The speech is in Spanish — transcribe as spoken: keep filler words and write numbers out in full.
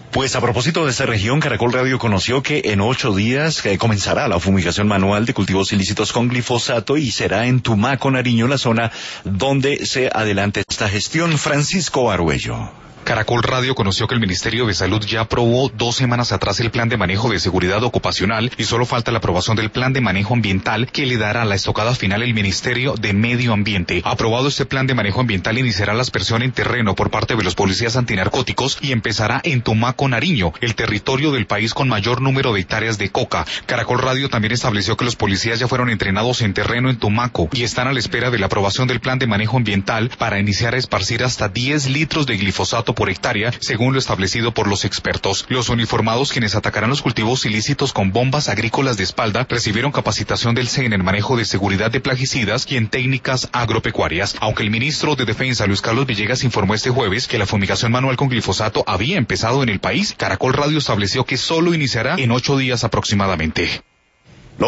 Pues a propósito de esta región, Caracol Radio conoció que en ocho días eh, comenzará la fumigación manual de cultivos ilícitos con glifosato y será en Tumaco, Nariño, la zona donde se adelante esta gestión. Francisco Arguello. Caracol Radio conoció que el Ministerio de Salud ya aprobó dos semanas atrás el Plan de Manejo de Seguridad Ocupacional y solo falta la aprobación del Plan de Manejo Ambiental que le dará la estocada final el Ministerio de Medio Ambiente. Aprobado este Plan de Manejo Ambiental, iniciará la aspersión en terreno por parte de los policías antinarcóticos y empezará en Tumaco, Nariño, el territorio del país con mayor número de hectáreas de coca. Caracol Radio también estableció que los policías ya fueron entrenados en terreno en Tumaco y están a la espera de la aprobación del Plan de Manejo Ambiental para iniciar a esparcir hasta diez litros de glifosato por hectárea, según lo establecido por los expertos. Los uniformados, quienes atacarán los cultivos ilícitos con bombas agrícolas de espalda, recibieron capacitación del C E N en manejo de seguridad de plaguicidas y en técnicas agropecuarias. Aunque el ministro de Defensa, Luis Carlos Villegas, informó este jueves que la fumigación manual con glifosato había empezado en el país, Caracol Radio estableció que solo iniciará en ocho días aproximadamente.